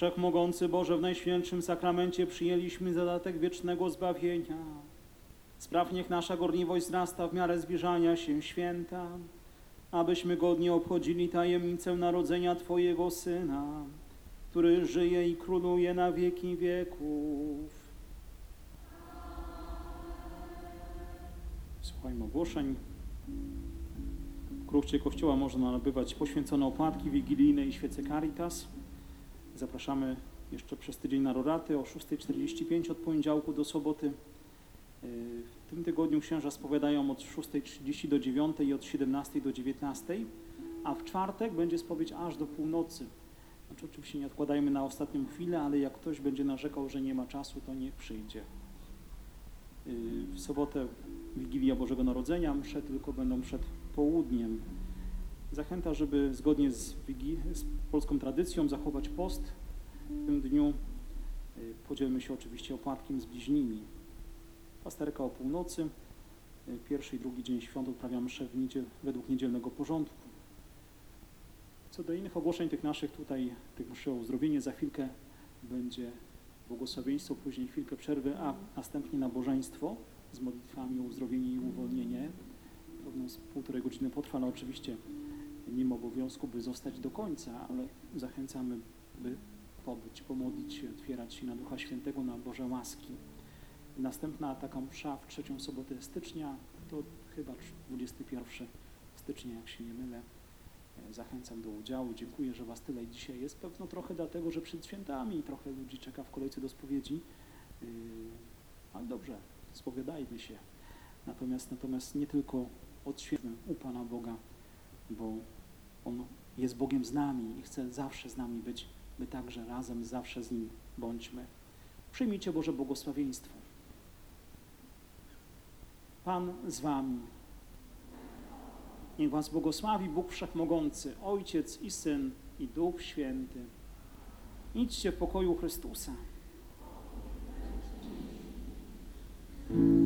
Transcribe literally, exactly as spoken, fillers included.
Wszechmogący Boże, w Najświętszym Sakramencie przyjęliśmy zadatek wiecznego zbawienia. Spraw, niech nasza gorliwość wzrasta w miarę zbliżania się święta, abyśmy godnie obchodzili tajemnicę narodzenia Twojego Syna, który żyje i króluje na wieki wieków. Słuchajmy ogłoszeń. W kruchcie Kościoła można nabywać poświęcone opłatki wigilijne i świece Caritas. Zapraszamy jeszcze przez tydzień na roraty o szósta czterdzieści pięć od poniedziałku do soboty. W tym tygodniu księża spowiadają od szósta trzydzieści do dziewiątej i od siedemnastej do dziewiętnastej, a w czwartek będzie spowiedź aż do północy. Znaczy, oczywiście nie odkładajmy na ostatnią chwilę, ale jak ktoś będzie narzekał, że nie ma czasu, to niech przyjdzie. W sobotę Wigilia Bożego Narodzenia, msze tylko będą przed południem. Zachęta, żeby zgodnie z, z polską tradycją zachować post. W tym dniu podzielmy się oczywiście opłatkiem z bliźnimi. Pasterka o północy, pierwszy i drugi dzień świąt odprawiamy mszę w niedziel, według niedzielnego porządku. Co do innych ogłoszeń tych naszych tutaj, tych mszy o uzdrowienie, za chwilkę będzie błogosławieństwo, później chwilkę przerwy, a następnie nabożeństwo z modlitwami o uzdrowienie i uwolnienie. Pewno z półtorej godziny potrwa, ale oczywiście nie ma obowiązku, by zostać do końca, ale zachęcamy, by pobyć, pomodlić się, otwierać się na Ducha Świętego, na Boże łaski. Następna taka msza w trzecią sobotę stycznia, to chyba dwudziestego pierwszego stycznia, jak się nie mylę. Zachęcam do udziału. Dziękuję, że Was tyle dzisiaj jest. Pewno trochę dlatego, że przed świętami trochę ludzi czeka w kolejce do spowiedzi. Yy, ale dobrze, spowiadajmy się. Natomiast, natomiast nie tylko odświętmy u Pana Boga, bo On jest Bogiem z nami i chce zawsze z nami być, my także razem zawsze z Nim bądźmy. Przyjmijcie Boże błogosławieństwo. Pan z Wami. Niech Was błogosławi Bóg Wszechmogący, Ojciec i Syn i Duch Święty. Idźcie w pokoju Chrystusa.